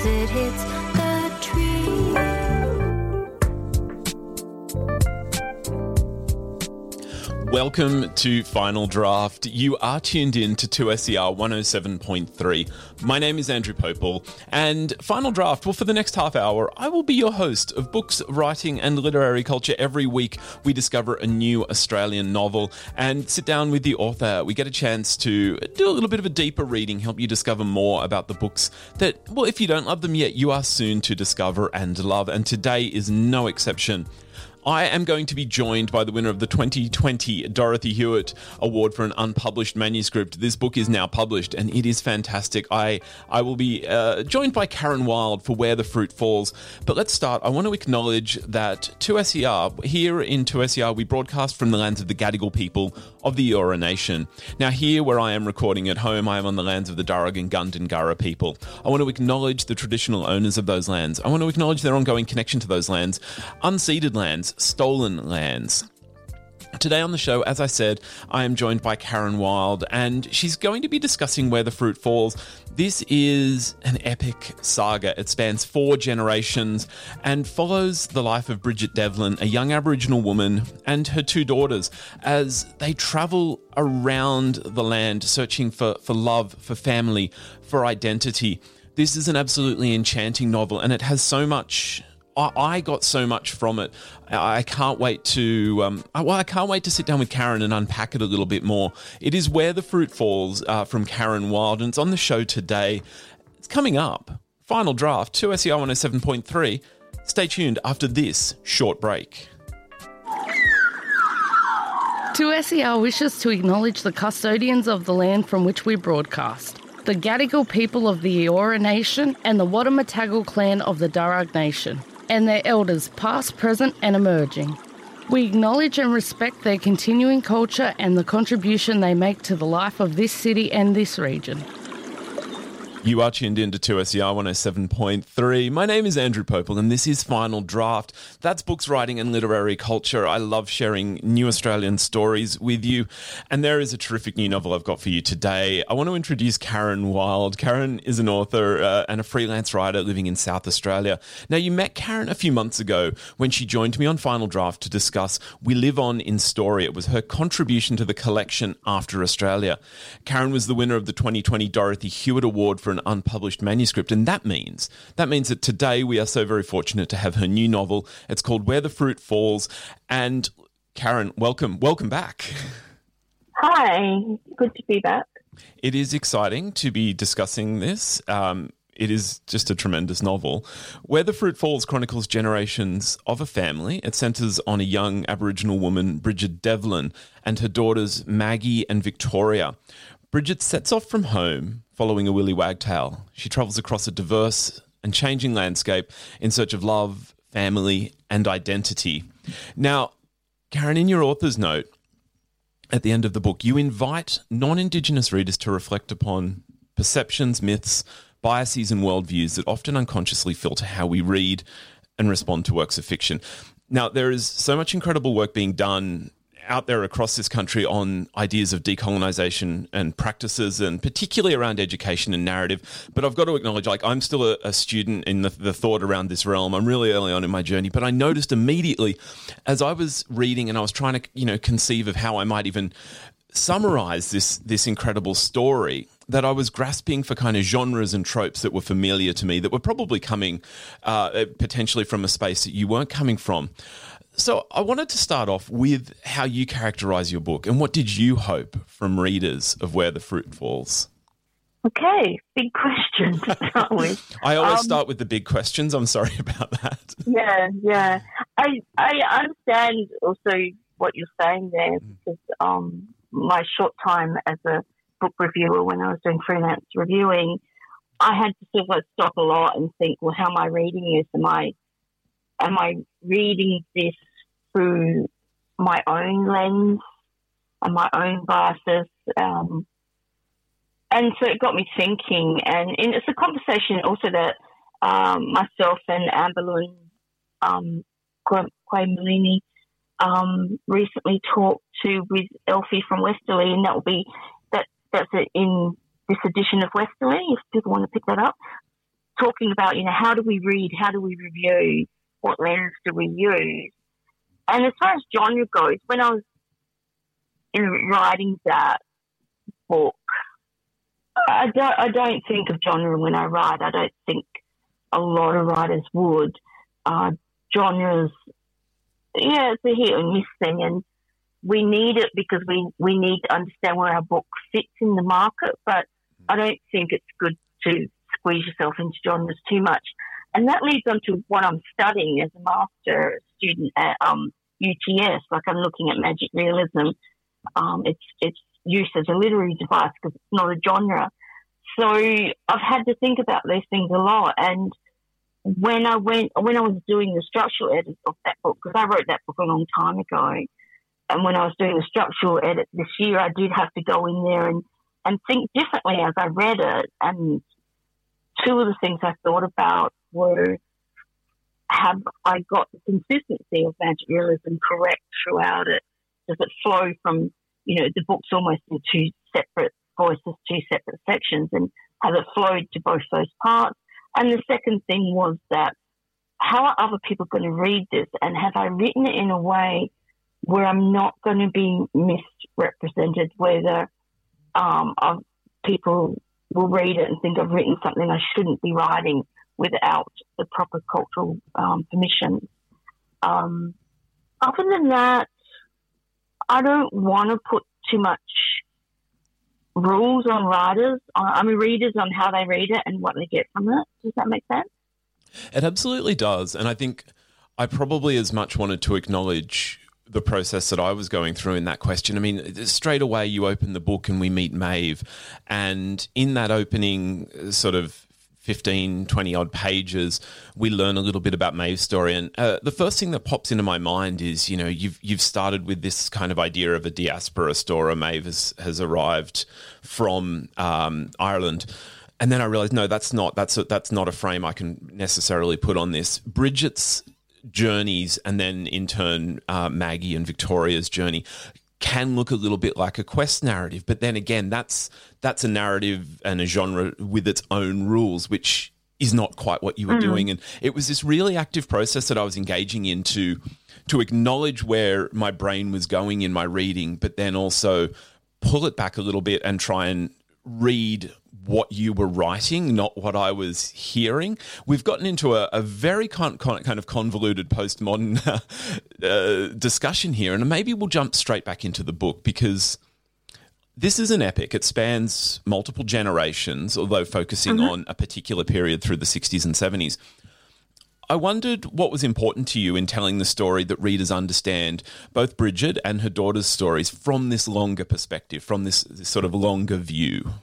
as it hits the tree. Welcome to Final Draft. You are tuned in to 2SER 107.3. My name is Andrew Popel, and Final Draft, well, for the next half hour, I will be your host of Books, Writing and Literary Culture. Every week, we discover a new Australian novel and sit down with the author. We get a chance to do a little bit of a deeper reading, help you discover more about the books that, well, if you don't love them yet, you are soon to discover and love, and today is no exception. I am going to be joined by the winner of the 2020 Dorothy Hewitt Award for an Unpublished Manuscript. This book is now published and it is fantastic. I will be joined by Karen Wild for Where the Fruit Falls. But let's start. I want to acknowledge that 2SER, here in 2SER, we broadcast from the lands of the Gadigal people of the Eora Nation. Now here where I am recording at home, I am on the lands of the Darug and Gundungurra people. I want to acknowledge the traditional owners of those lands. I want to acknowledge their ongoing connection to those lands, unceded lands, stolen lands. Today on the show, as I said, I am joined by Karen Wild, and she's going to be discussing Where the Fruit Falls. This is an epic saga. It spans 4 generations and follows the life of Bridget Devlin, a young Aboriginal woman, and her 2 daughters as they travel around the land searching for love, for family, for identity. This is an absolutely enchanting novel, and it has so much. I got so much from it. I can't wait to sit down with Karen and unpack it a little bit more. It is Where the Fruit Falls from Karen Wild, and it's on the show today. It's coming up. Final Draft, 2SER 107.3. Stay tuned after this short break. 2SER wishes to acknowledge the custodians of the land from which we broadcast, the Gadigal people of the Eora Nation and the Wadamatagal clan of the Darug Nation, and their elders past, present and emerging. We acknowledge and respect their continuing culture and the contribution they make to the life of this city and this region. You are tuned in to 2SER 107.3. My name is Andrew Popel and this is Final Draft. That's books, writing and literary culture. I love sharing new Australian stories with you. And there is a terrific new novel I've got for you today. I want to introduce Karen Wild. Karen is an author and a freelance writer living in South Australia. Now, you met Karen a few months ago when she joined me on Final Draft to discuss We Live On in Story. It was her contribution to the collection After Australia. Karen was the winner of the 2020 Dorothy Hewitt Award for an Unpublished Manuscript, and that means that today we are so very fortunate to have her new novel. It's called Where the Fruit Falls, and Karen, welcome back. Hi, good to be back. It is exciting to be discussing this. It is just a tremendous novel. Where the Fruit Falls chronicles generations of a family. It centres on a young Aboriginal woman, Bridget Devlin, and her daughters Maggie and Victoria. Bridget sets off from home following a willy wagtail. She travels across a diverse and changing landscape in search of love, family, and identity. Now, Karen, in your author's note at the end of the book, you invite non-Indigenous readers to reflect upon perceptions, myths, biases, and worldviews that often unconsciously filter how we read and respond to works of fiction. Now, there is so much incredible work being done out there across this country on ideas of decolonisation and practices, and particularly around education and narrative. But I've got to acknowledge, I'm still a student in the thought around this realm. I'm really early on in my journey, but I noticed immediately as I was reading and I was trying to, conceive of how I might even summarise this incredible story, that I was grasping for kind of genres and tropes that were familiar to me, that were probably coming potentially from a space that you weren't coming from. So I wanted to start off with how you characterise your book and what did you hope from readers of Where the Fruit Falls? Okay, big question to start with. I always start with the big questions. I'm sorry about that. Yeah. I understand also what you're saying there because my short time as a book reviewer when I was doing freelance reviewing, I had to sort of stop a lot and think, well, how am I reading this? Am I reading this through my own lens and my own biases? And so it got me thinking. And it's a conversation also that myself and Amberlyn Quay-Malini recently talked to with Elfie from Westerly, and that's in this edition of Westerly, if people want to pick that up. talking about, how do we read? How do we review? What lens do we use? And as far as genre goes, when I was writing that book, I don't think of genre when I write. I don't think a lot of writers would. Genres, it's a hit and miss thing, and we need it because we need to understand where our book fits in the market, but I don't think it's good to squeeze yourself into genres too much. And that leads on to what I'm studying as a master student at UTS. Like, I'm looking at magic realism. It's used as a literary device because it's not a genre. So I've had to think about these things a lot. And when I was doing the structural edit of that book, because I wrote that book a long time ago, and when I was doing the structural edit this year, I did have to go in there and think differently as I read it. And two of the things I thought about were, have I got the consistency of magic realism correct throughout it? Does it flow from, the book's almost in two separate voices, two separate sections, and has it flowed to both those parts? And the second thing was that, how are other people going to read this? And have I written it in a way where I'm not going to be misrepresented, whether people will read it and think I've written something I shouldn't be writing without the proper cultural permission. Other than that, I don't want to put too much rules on writers, readers on how they read it and what they get from it. Does that make sense? It absolutely does. And I think I probably as much wanted to acknowledge the process that I was going through in that question. I mean, straight away you open the book and we meet Maeve, and in that opening sort of 15, 20 odd pages, we learn a little bit about Maeve's story. And the first thing that pops into my mind is, you've started with this kind of idea of a diaspora story. Maeve has arrived from Ireland. And then I realized, no, that's not a frame I can necessarily put on this. Bridget's journeys, and then in turn Maggie and Victoria's journey, can look a little bit like a quest narrative, but then again, that's a narrative and a genre with its own rules, which is not quite what you were doing. And it was this really active process that I was engaging in to acknowledge where my brain was going in my reading, but then also pull it back a little bit and try and read what you were writing, not what I was hearing. We've gotten into a very kind of convoluted postmodern discussion here, and maybe we'll jump straight back into the book, because this is an epic. It spans multiple generations, although focusing on a particular period through the 60s and 70s. I wondered what was important to you in telling the story that readers understand both Bridget and her daughter's stories from this longer perspective, from this sort of longer view.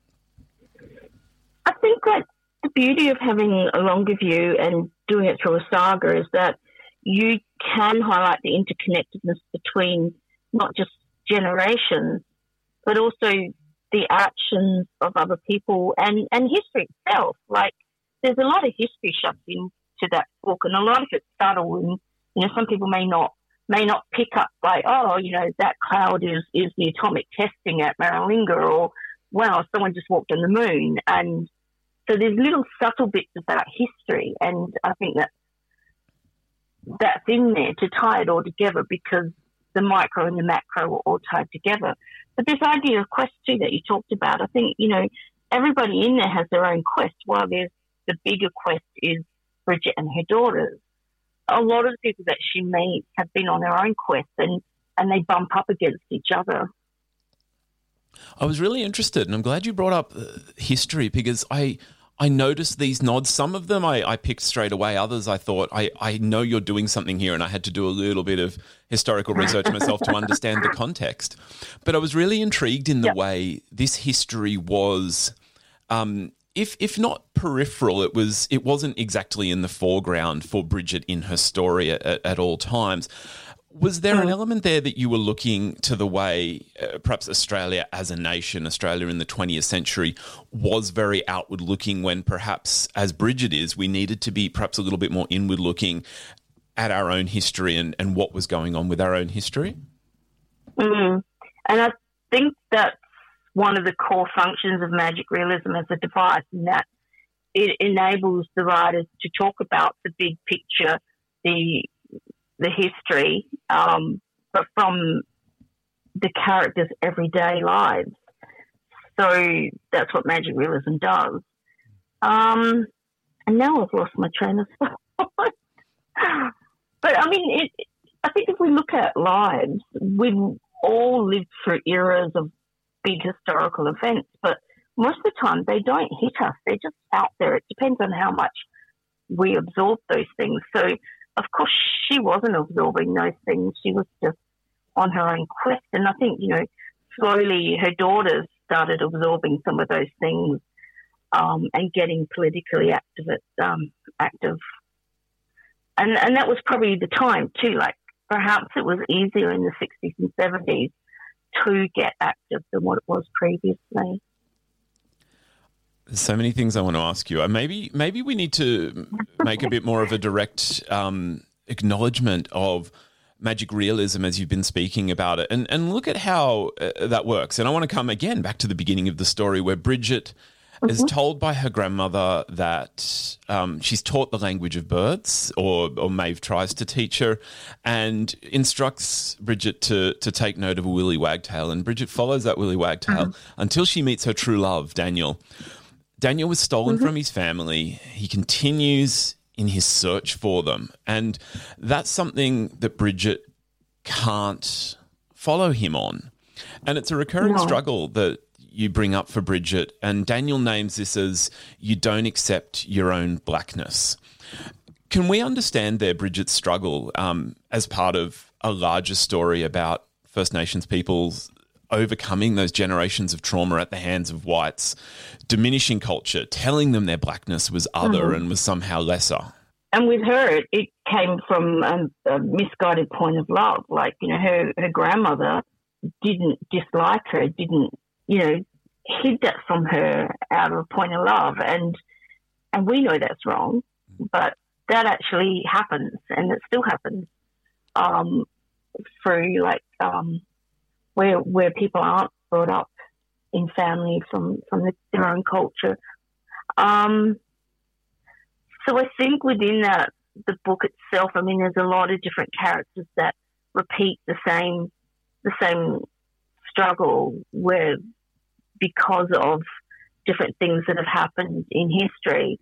I think that the beauty of having a longer view and doing it through a saga is that you can highlight the interconnectedness between not just generations, but also the actions of other people and history itself. Like, there's a lot of history shoved into that book, and a lot of it's subtle, and some people may not pick up like, that cloud is the atomic testing at Maralinga, or wow, someone just walked on the moon. And so there's little subtle bits about history, and I think that's in there to tie it all together, because the micro and the macro are all tied together. But this idea of quest too that you talked about, I think, everybody in there has their own quest, while there's the bigger quest is Bridget and her daughters. A lot of the people that she meets have been on their own quest, and they bump up against each other. I was really interested, and I'm glad you brought up history, because I noticed these nods. Some of them I picked straight away. Others I thought, I know you're doing something here, and I had to do a little bit of historical research myself to understand the context. But I was really intrigued in the way this history was, if not peripheral, it wasn't exactly in the foreground for Bridget in her story at all times. Was there an element there that you were looking to the way perhaps Australia as a nation, Australia in the 20th century, was very outward looking, when perhaps, as Bridget is, we needed to be perhaps a little bit more inward looking at our own history and what was going on with our own history? And I think that's one of the core functions of magic realism as a device, in that it enables the writers to talk about the big picture, the history, but from the characters' everyday lives. So that's what magic realism does. And now I've lost my train of thought. But I mean, I think if we look at lives, we've all lived through eras of big historical events, but most of the time they don't hit us. They're just out there. It depends on how much we absorb those things. So, of course, she wasn't absorbing those things. She was just on her own quest. And I think, slowly her daughters started absorbing some of those things and getting politically active. And that was probably the time too. Like perhaps it was easier in the 60s and 70s to get active than what it was previously. There's so many things I want to ask you. Maybe we need to make a bit more of a direct acknowledgement of magic realism as you've been speaking about it, and look at how that works. And I want to come again back to the beginning of the story where Bridget is told by her grandmother that she's taught the language of birds, or Maeve tries to teach her, and instructs Bridget to take note of a willy wagtail. And Bridget follows that willy wagtail until she meets her true love, Daniel. Daniel was stolen from his family. He continues in his search for them. And that's something that Bridget can't follow him on. And it's a recurring struggle that you bring up for Bridget, and Daniel names this as you don't accept your own blackness. Can we understand there Bridget's struggle as part of a larger story about First Nations peoples overcoming those generations of trauma at the hands of whites, diminishing culture, telling them their blackness was other and was somehow lesser? And with her, it came from a misguided point of love. Like, her grandmother didn't dislike her, didn't, hid that from her out of a point of love. And we know that's wrong, but that actually happens, and it still happens through, where people aren't brought up in family from their own culture. So I think within the book itself, I mean, there's a lot of different characters that repeat the same struggle, where because of different things that have happened in history,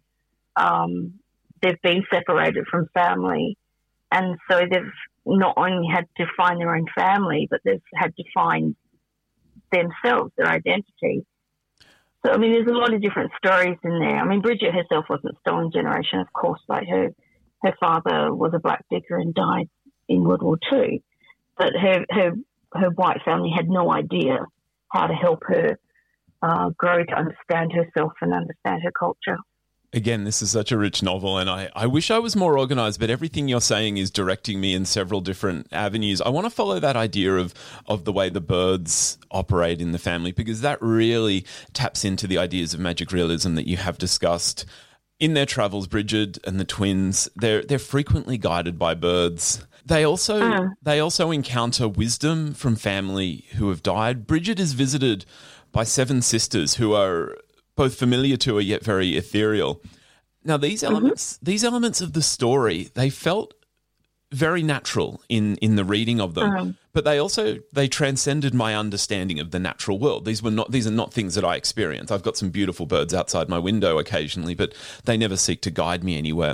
they've been separated from family, and so they've not only had to find their own family, but they've had to find themselves, their identity. So, I mean, there's a lot of different stories in there. I mean, Bridget herself wasn't stolen generation, of course. Like her father was a black digger and died in World War II, but her white family had no idea how to help her grow to understand herself and understand her culture. Again, this is such a rich novel, and I wish I was more organised, but everything you're saying is directing me in several different avenues. I want to follow that idea of the way the birds operate in the family, because that really taps into the ideas of magic realism that you have discussed. In their travels, Bridget and the twins, they're frequently guided by birds. They also encounter wisdom from family who have died. Bridget is visited by 7 sisters who are both familiar to her yet very ethereal. Now, these elements of the story, they felt very natural in the reading of them, but they transcended my understanding of the natural world. These are not things that I experience. I've got some beautiful birds outside my window occasionally, but they never seek to guide me anywhere.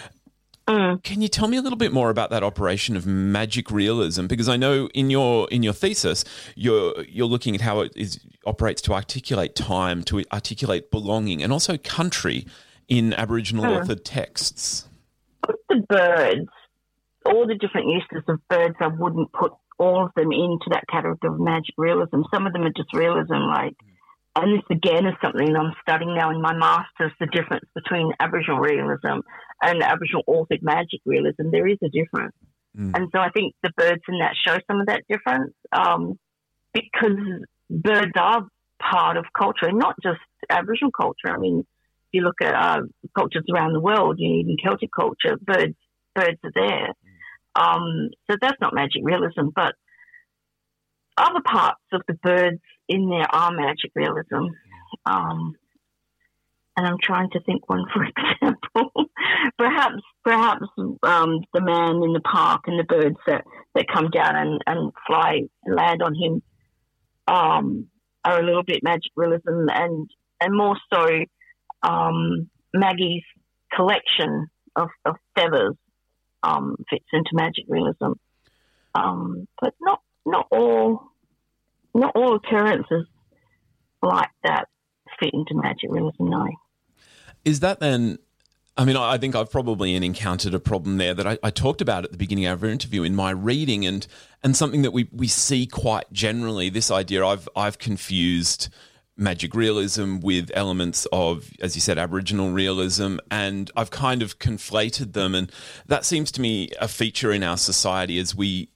Can you tell me a little bit more about that operation of magic realism? Because I know in your thesis, you're looking at how it operates to articulate time, to articulate belonging, and also country in Aboriginal authored texts. The birds, all the different uses of birds, I wouldn't put all of them into that category of magic realism. Some of them are just realism, and this again is something I'm studying now in my master's, the difference between Aboriginal realism and Aboriginal authored magic realism. There is a difference. And so I think the birds in that show some of that difference, because birds are part of culture, and not just Aboriginal culture. I mean, if you look at cultures around the world, even Celtic culture, birds are there. So that's not magic realism, but other parts of the birds in there are magic realism. and I'm trying to think one for example. perhaps the man in the park and the birds that come down and fly and land on him are a little bit magic realism, and more so Maggie's collection of feathers fits into magic realism, but not all occurrences like that fit into magic realism. No. Is that then? I mean, I think I've probably encountered a problem there that I talked about at the beginning of our interview in my reading, and something that we see quite generally. This idea I've confused magic realism with elements of, as you said, Aboriginal realism, and I've kind of conflated them, and that seems to me a feature in our society as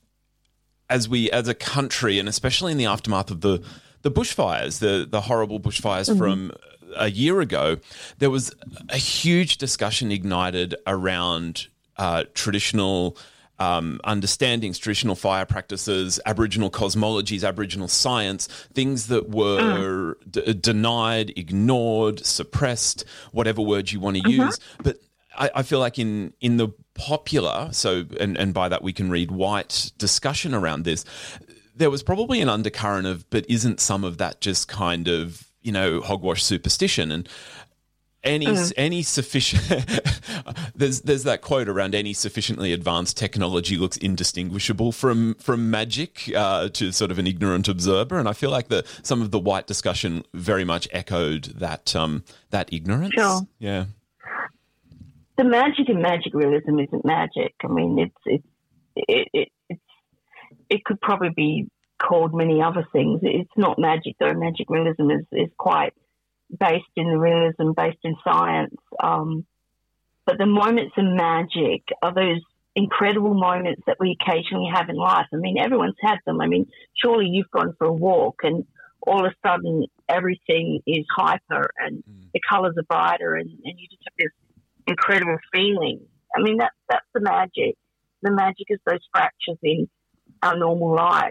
a country, and especially in the aftermath of the bushfires, the horrible bushfires from a year ago. There was a huge discussion ignited around traditional understandings, traditional fire practices, Aboriginal cosmologies, Aboriginal science, things that were denied, ignored, suppressed, whatever word you want to use. But I feel like in the popular, and by that we can read white discussion around this, there was probably an undercurrent of, but isn't some of that just kind of, hogwash superstition? And any sufficient there's that quote around, any sufficiently advanced technology looks indistinguishable from magic to sort of an ignorant observer, and I feel like some of the white discussion very much echoed that ignorance. Sure. Yeah. The magic in magic realism isn't magic. I mean, it could probably be called many other things. It's not magic, though. Magic realism is quite based in the realism, based in science. But the moments of magic are those incredible moments that we occasionally have in life. I mean, everyone's had them. I mean, surely you've gone for a walk and all of a sudden everything is hyper and the colours are brighter and you just have this incredible feeling. I mean, that's the magic. The magic is those fractures in our normal lives.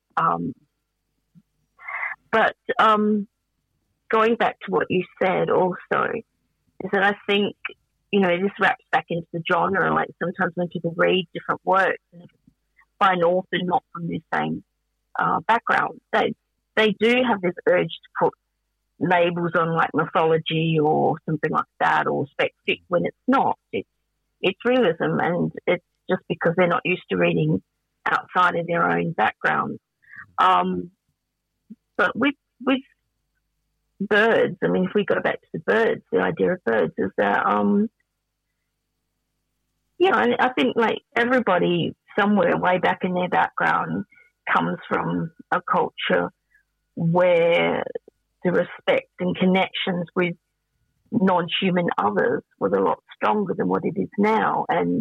But going back to what you said also, is that I think, this wraps back into the genre. Like sometimes when people read different works and by an author not from the same background, they do have this urge to put labels on like mythology or something like that, or spec fic, when it's not. It's realism, and it's just because they're not used to reading outside of their own background. But with birds, I mean, if we go back to the birds, the idea of birds is that, I think like everybody somewhere way back in their background comes from a culture where the respect and connections with non-human others was a lot stronger than what it is now, and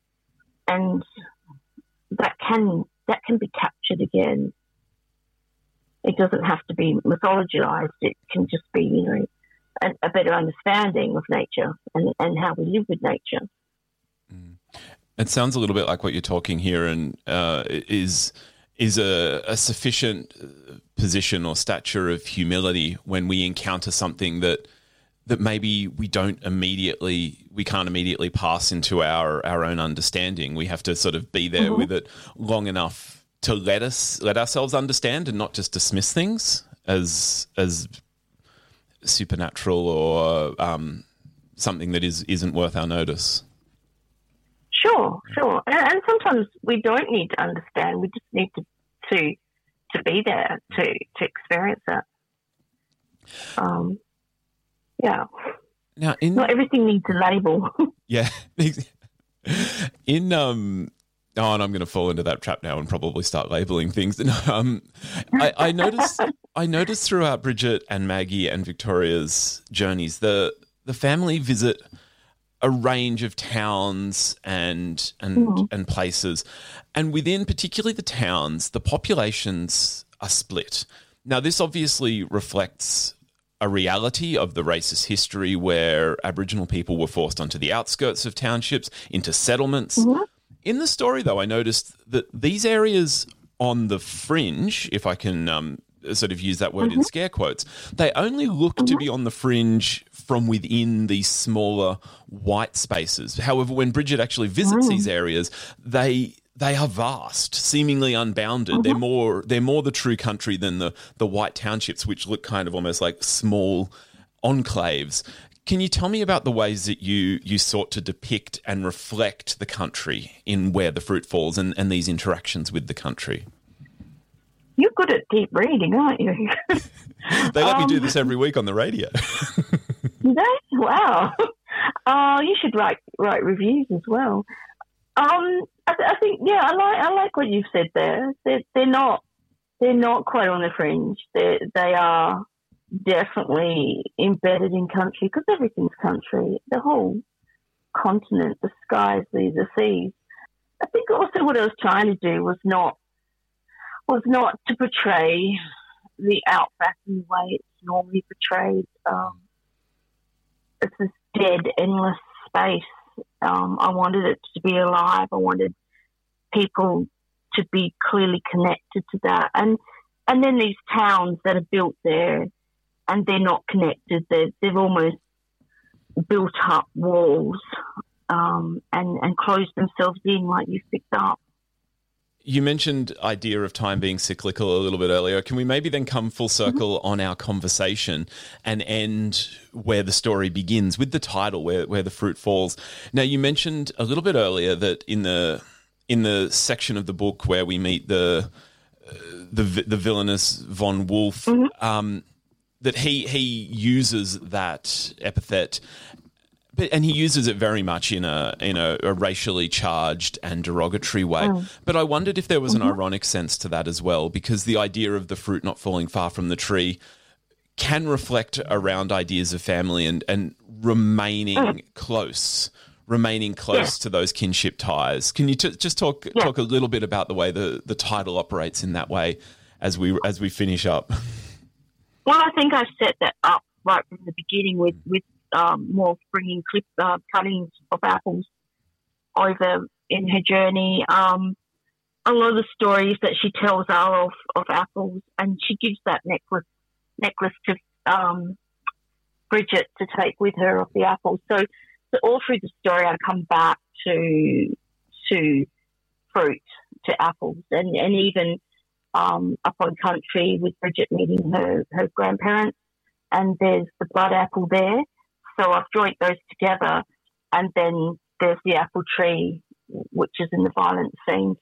that can be captured again. It doesn't have to be mythologized. It can just be, a better understanding of nature and how we live with nature. It sounds a little bit like what you're talking here, and is a sufficient position or stature of humility when we encounter something that maybe we can't immediately pass into our own understanding. We have to sort of be there with it long enough to let ourselves understand and not just dismiss things as supernatural or something that isn't worth our notice. Sure. And sometimes we don't need to understand. We just need to be there to experience that. Yeah. Now, not everything needs a label. Yeah. Oh, and I'm going to fall into that trap now and probably start labeling things. I noticed throughout Bridget and Maggie and Victoria's journeys, the family visit a range of towns and places, and within particularly the towns, the populations are split. Now, this obviously reflects a reality of the racist history where Aboriginal people were forced onto the outskirts of townships, into settlements. In the story, though, I noticed that these areas on the fringe, if I can sort of use that word in scare quotes, they only look to be on the fringe from within these smaller white spaces. However, when Bridget actually visits these areas, they are vast, seemingly unbounded. They're more the true country than the white townships, which look kind of almost like small enclaves. Can you tell me about the ways that you sought to depict and reflect the country in Where the Fruit Falls and these interactions with the country? You're good at deep reading, aren't you? They let me do this every week on the radio. Wow. You should write reviews as well. I think, I like what you've said there. They're not quite on the fringe. They are definitely embedded in country, because everything's country. The whole continent, the skies, the seas. I think also what I was trying to do was not to portray the outback in the way it's normally portrayed. It's this dead, endless space. I wanted it to be alive. I wanted people to be clearly connected to that. And then these towns that are built there, and they're not connected. They've almost built up walls and closed themselves in, like you picked up. You mentioned idea of time being cyclical a little bit earlier. Can we maybe then come full circle on our conversation and end where the story begins with the title, where the fruit falls? Now, you mentioned a little bit earlier that in the section of the book where we meet the villainous Von Wolf, that he uses that epithet. And he uses it very much in a racially charged and derogatory way. But I wondered if there was an ironic sense to that as well, because the idea of the fruit not falling far from the tree can reflect around ideas of family and remaining close to those kinship ties. Can you just talk a little bit about the way the title operates in that way as we finish up? Well, I think I set that up right from the beginning with more bringing cuttings of apples over in her journey. A lot of the stories that she tells are of apples, and she gives that necklace to Bridget to take with her of the apples. So all through the story, I come back to fruit, to apples, and even up on country with Bridget meeting her grandparents, and there's the blood apple there. So I've joined those together, and then there's the apple tree, which is in the violent scene.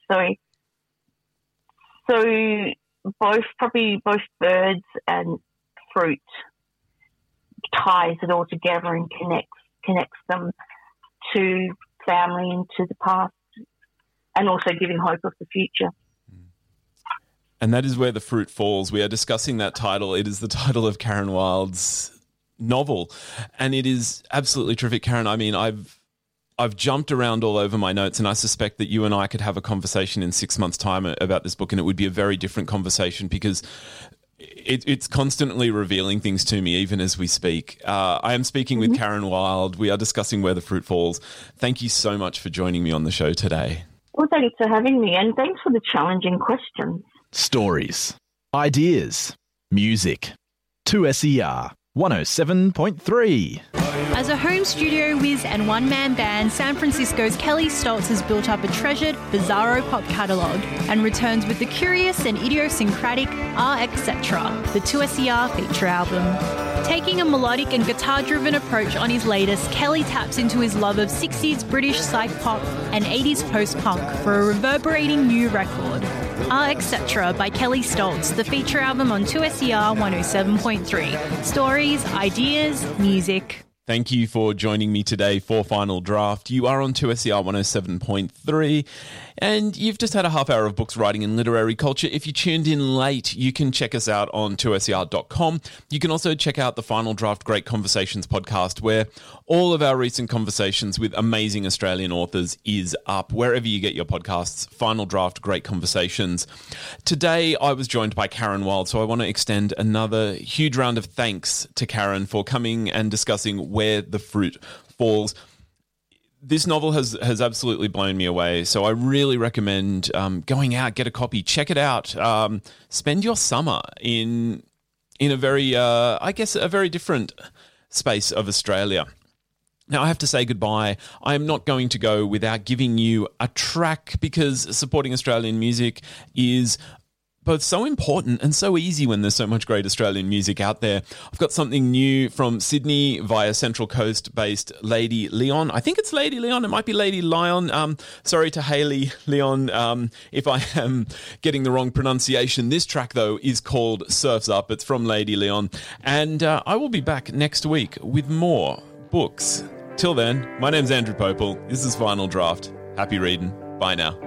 So both birds and fruit ties it all together and connects them to family and to the past, and also giving hope of the future. And that is Where the Fruit Falls. We are discussing that title. It is the title of Karen Wilde's novel, and it is absolutely terrific. Karen, I mean, I've jumped around all over my notes, and I suspect that you and I could have a conversation in 6 months' time about this book, and it would be a very different conversation because it's constantly revealing things to me even as we speak. I am speaking with Karen Wilde. We are discussing Where the Fruit Falls. Thank you so much for joining me on the show today. Well, thanks for having me, and thanks for the challenging questions. Stories, ideas, music. 2SER 107.3. As a home studio whiz and one-man band, San Francisco's Kelly Stoltz has built up a treasured, bizarro pop catalogue and returns with the curious and idiosyncratic Etc., the 2SER feature album. Taking a melodic and guitar-driven approach on his latest, Kelly taps into his love of 60s British psych pop and 80s post-punk for a reverberating new record. Etc. by Kelly Stoltz, the feature album on 2SER 107.3. Stories, ideas, music. Thank you for joining me today for Final Draft. You are on 2SER 107.3 and you've just had a half hour of books, writing and literary culture. If you tuned in late, you can check us out on 2ser.com. You can also check out the Final Draft Great Conversations podcast, where all of our recent conversations with amazing Australian authors is up. Wherever you get your podcasts, Final Draft Great Conversations. Today, I was joined by Karen Wilde, so I want to extend another huge round of thanks to Karen for coming and discussing Where the Fruit Falls. this novel has absolutely blown me away. So I really recommend going out, get a copy, check it out. Spend your summer in a very, I guess, a very different space of Australia. Now, I have to say goodbye. I am not going to go without giving you a track, because supporting Australian music is both so important and so easy when there's so much great Australian music out there. I've got something new from Sydney via Central Coast-based Lady Leon. I think it's Lady Leon. It might be Lady Lion. Sorry to Hayley Leon if I am getting the wrong pronunciation. This track, though, is called Surf's Up. It's from Lady Leon. And I will be back next week with more books. Till then, my name's Andrew Popel. This is Final Draft. Happy reading. Bye now.